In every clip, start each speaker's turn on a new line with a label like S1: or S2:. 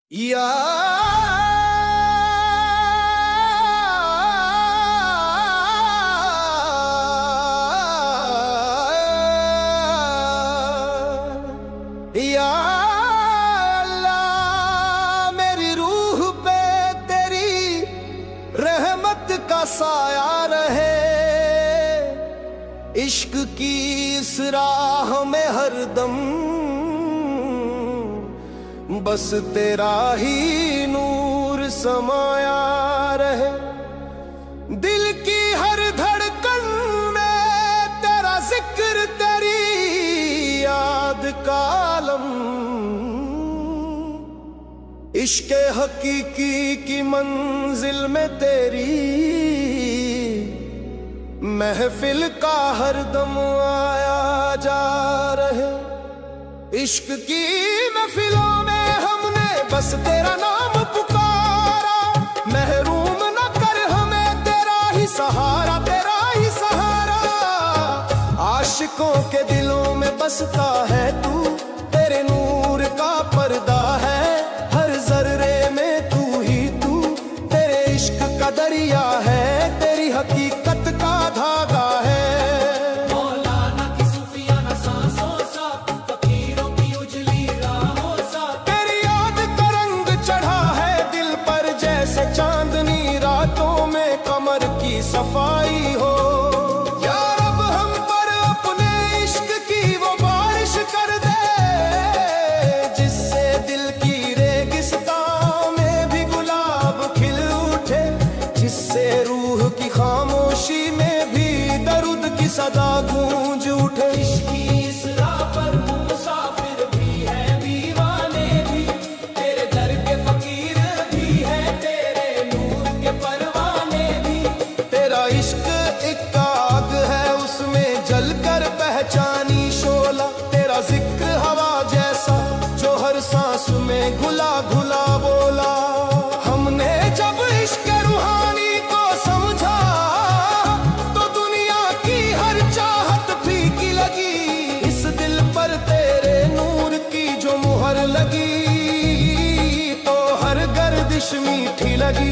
S1: या अल्लाह, मेरी रूह पे तेरी रहमत का साया रहे। इश्क की इस राह में हरदम बस तेरा ही नूर समाया रहे। दिल की हर धड़कन में तेरा जिक्र, तेरी याद का आलम। इश्क हकीकी की मंजिल में तेरी महफिल का हरदम आया जा रहे। इश्क की महफिलों में हमने बस तेरा नाम पुकारा। महरूम न कर हमें तेरा ही सहारा, तेरा ही सहारा। आशिकों के दिलों में बसता है तू, तेरे नूर का पर्दा है हर जर्रे में तू ही तू। तेरे इश्क का दरिया है, तेरी हकीकत का धागा है। चांदनी रातों में कमर की सफाई हो। या रब हम पर अपने इश्क की वो बारिश कर दे, जिससे दिल की रेगिस्तान में भी गुलाब खिल उठे। जिससे रूह की खामोशी में भी दर्द की सदा गूंज उठे। इश्क की इस राह पर मुसाफिर भी है, दीवाने भी, तेरे दर के फकीर भी है, परवाने भी। तेरा इश्क एक आग है, उसमें जलकर पहचानी शोला। तेरा जिक्र हवा जैसा जो हर सांस में घुला घुला बोला। हमने जब इश्क रूहानी को समझा तो दुनिया की हर चाहत फीकी लगी। इस दिल पर तेरे नूर की जो मुहर लगी तो हर गर्दिश मीठी लगी।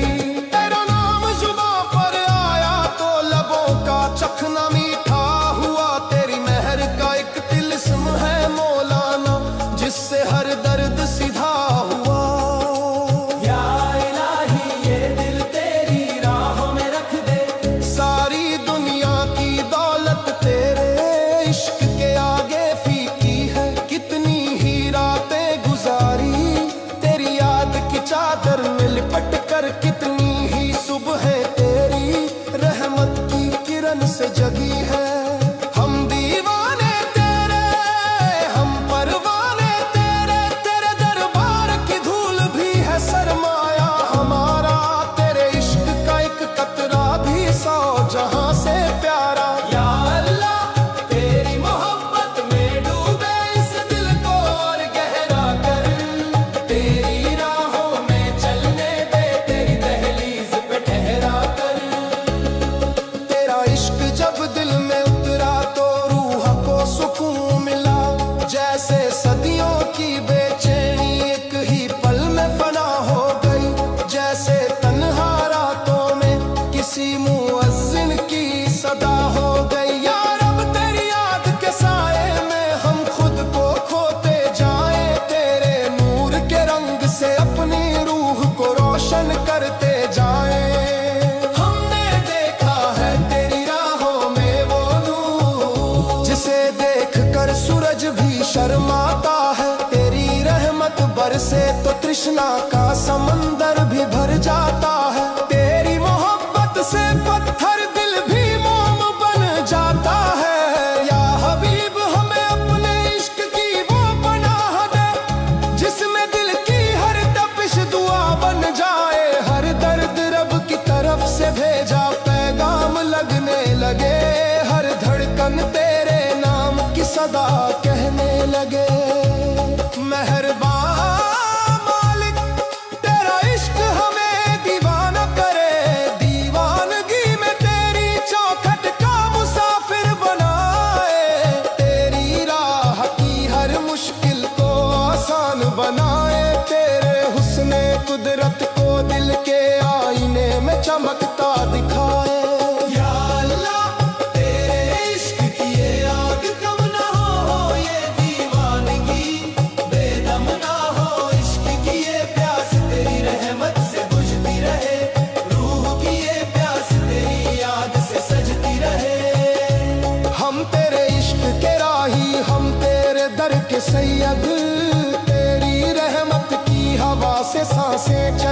S1: चखना मीठा हुआ, तेरी मेहर का एक तिलिस्म है मौलाना, जिससे हर दर्द सीधा हुआ। या इलाही ये दिल तेरी राहों में रख दे, सारी दुनिया की दौलत तेरे इश्क के आगे फीकी है। कितनी ही रातें गुजारी तेरी याद की चादर में लिपट कर, कितनी ही सुबहें तेरी रहमत की किरण से जगी है। हम दीवाने तेरे, हम परवाने तेरे, तेरे दरबार की धूल भी है सरमाया हमारा। तेरे इश्क का एक कतरा भी 100 जहां से प्यारा। या अल्लाह, तेरी मोहब्बत में डूबे इस दिल को और गहरा कर। तेरी राहों में चलने दे, तेरी दहलीज पे ठहरा कर। तेरा इश्क जब दिल में उतरा तो रूह को सुकून मिला। जैसे सदियों की बेचैनी एक ही पल में फना हो गई। जैसे तन्हा रातों में किसी मुअज्जिन की सदा हो गई। या रब, तेरी याद के साए में हम खुद को खोते जाएं। तेरे नूर के रंग से अपनी रूह को रोशन करते जाएं। सूरज भी शर्माता है, तेरी रहमत बरसे तो तृष्णा का समंदर भी भर जाता है। तेरी मोहब्बत से पत्थर दिल भी मोम बन जाता है। या हबीब, हमें अपने इश्क की वो पनाह दे, जिसमें दिल की हर तपिश दुआ बन जाए। हर दर्द रब की तरफ से भेजा पैगाम लगने लगे। हर धड़कन तेरे नाम की सदा कहने लगे। मेहरबान मालिक, तेरा इश्क हमें दीवाना करे। दीवानगी में तेरी चौखट का मुसाफिर बनाए। तेरी राह की हर मुश्किल को आसान बनाए। तेरे हुस्न सैयद, तेरी रहमत की हवा से सांसें